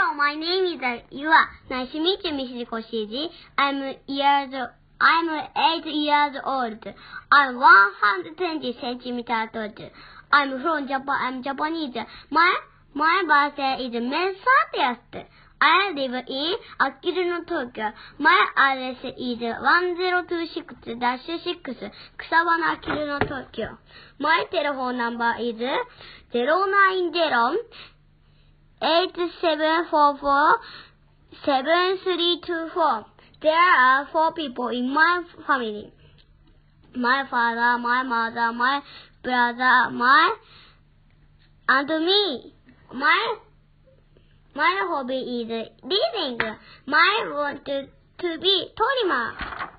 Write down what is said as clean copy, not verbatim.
Hello, my name is Yua. Nice to meet you, Mrs. Koshiji. I'm 8 years old. I'm 120 centimeters tall. I'm from Japan. I'm Japanese. My birthday is May 30th. I live in Akiruno, Tokyo. My address is 1026-6 Kusabana, Akiruno, Tokyo. My telephone number is 090-8744-7324. There are 4 people in my family. My father, my mother, my brother, and me. My hobby is reading. I want to be Torima.